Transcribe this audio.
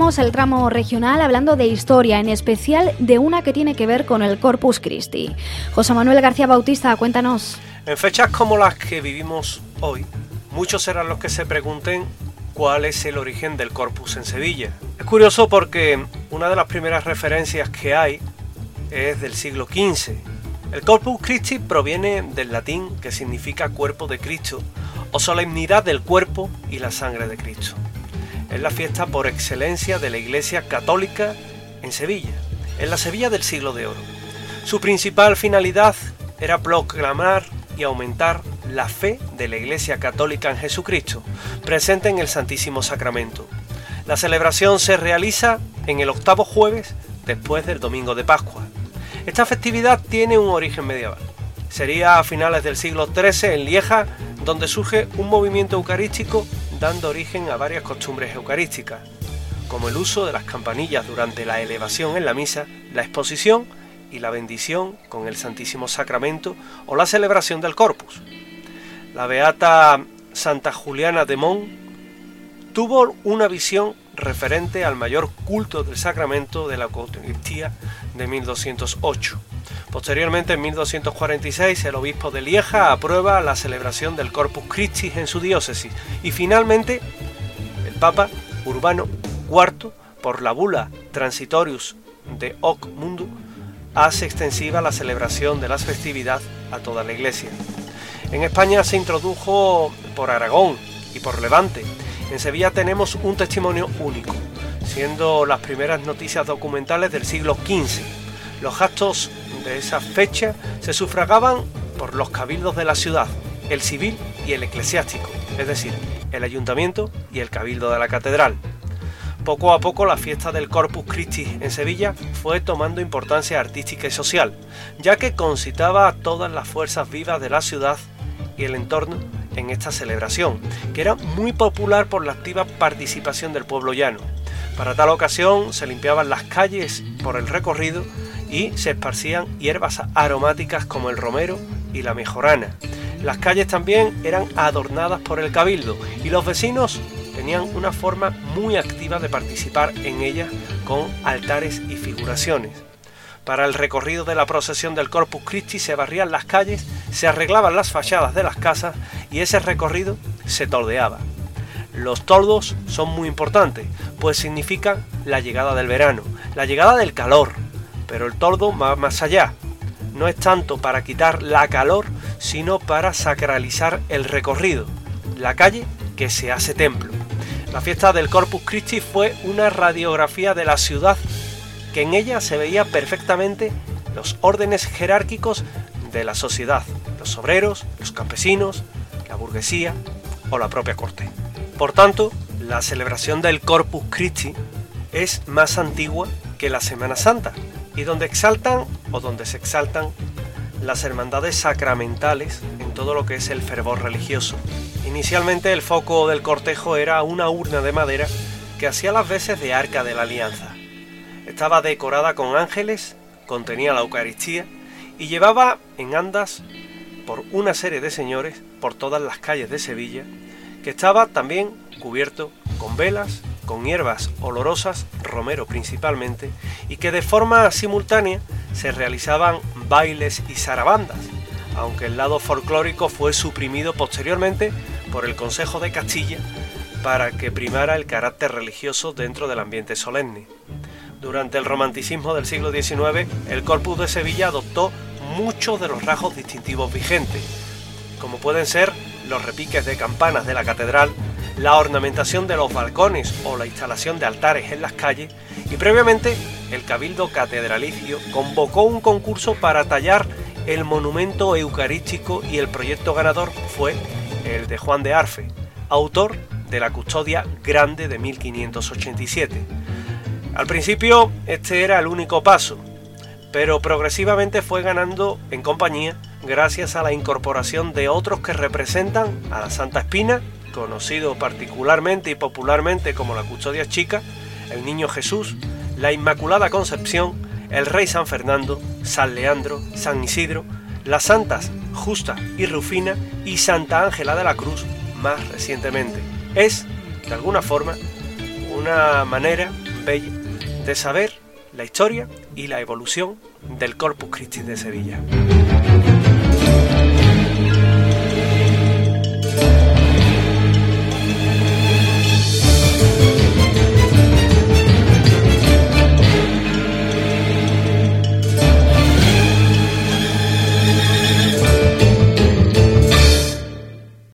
Cerramos el tramo regional hablando de historia, en especial de una que tiene que ver con el Corpus Christi. José Manuel García Bautista, cuéntanos. En fechas como las que vivimos hoy, muchos serán los que se pregunten cuál es el origen del Corpus en Sevilla. Es curioso porque una de las primeras referencias que hay es del siglo XV. El Corpus Christi proviene del latín que significa cuerpo de Cristo o solemnidad del cuerpo y la sangre de Cristo. Es la fiesta por excelencia de la Iglesia Católica en Sevilla, en la Sevilla del siglo de oro. Su principal finalidad era proclamar y aumentar la fe de la Iglesia Católica en Jesucristo, presente en el Santísimo Sacramento. La celebración se realiza en el octavo jueves después del Domingo de Pascua. Esta festividad tiene un origen medieval. Sería a finales del siglo XIII en Lieja, donde surge un movimiento eucarístico dando origen a varias costumbres eucarísticas, como el uso de las campanillas durante la elevación en la misa, la exposición y la bendición con el Santísimo Sacramento o la celebración del Corpus. La beata Santa Juliana de Mont tuvo una visión referente al mayor culto del sacramento de la Eucaristía de 1208. Posteriormente, en 1246, el obispo de Lieja aprueba la celebración del Corpus Christi en su diócesis y finalmente el Papa Urbano IV, por la bula Transitorius de Hoc Mundo, hace extensiva la celebración de las festividades a toda la Iglesia. En España se introdujo por Aragón y por Levante. En Sevilla tenemos un testimonio único, siendo las primeras noticias documentales del siglo XV. Los actos de esa fecha se sufragaban por los cabildos de la ciudad, el civil y el eclesiástico, es decir, el ayuntamiento y el cabildo de la catedral. Poco a poco la fiesta del Corpus Christi en Sevilla fue tomando importancia artística y social, ya que concitaba a todas las fuerzas vivas de la ciudad y el entorno en esta celebración, que era muy popular por la activa participación del pueblo llano. Para tal ocasión se limpiaban las calles por el recorrido y se esparcían hierbas aromáticas como el romero y la mejorana. Las calles también eran adornadas por el cabildo y los vecinos tenían una forma muy activa de participar en ellas con altares y figuraciones. Para el recorrido de la procesión del Corpus Christi se barrían las calles, se arreglaban las fachadas de las casas y ese recorrido se toldeaba. Los toldos son muy importantes, pues significan la llegada del verano, la llegada del calor, pero el toldo va más allá. No es tanto para quitar la calor, sino para sacralizar el recorrido, la calle que se hace templo. La fiesta del Corpus Christi fue una radiografía de la ciudad, que en ella se veía perfectamente los órdenes jerárquicos de la sociedad, los obreros, los campesinos, la burguesía o la propia corte. Por tanto, la celebración del Corpus Christi es más antigua que la Semana Santa y donde se exaltan las hermandades sacramentales en todo lo que es el fervor religioso. Inicialmente el foco del cortejo era una urna de madera que hacía las veces de arca de la alianza. Estaba decorada con ángeles, contenía la Eucaristía y llevaba en andas por una serie de señores por todas las calles de Sevilla, que estaba también cubierto con velas, con hierbas olorosas, romero principalmente, y que de forma simultánea se realizaban bailes y zarabandas, aunque el lado folclórico fue suprimido posteriormente por el Consejo de Castilla para que primara el carácter religioso dentro del ambiente solemne. Durante el romanticismo del siglo XIX, el Corpus de Sevilla adoptó muchos de los rasgos distintivos vigentes, como pueden ser los repiques de campanas de la catedral, la ornamentación de los balcones o la instalación de altares en las calles, y previamente el Cabildo Catedralicio convocó un concurso para tallar el monumento eucarístico y el proyecto ganador fue el de Juan de Arfe, autor de la Custodia Grande de 1587. Al principio este era el único paso, pero progresivamente fue ganando en compañía gracias a la incorporación de otros que representan a la Santa Espina, conocido particularmente y popularmente como la Custodia Chica, el Niño Jesús, la Inmaculada Concepción, el Rey San Fernando, San Leandro, San Isidro, las Santas Justa y Rufina y Santa Ángela de la Cruz más recientemente. Es, de alguna forma, una manera bella de saber la historia y la evolución del Corpus Christi de Sevilla.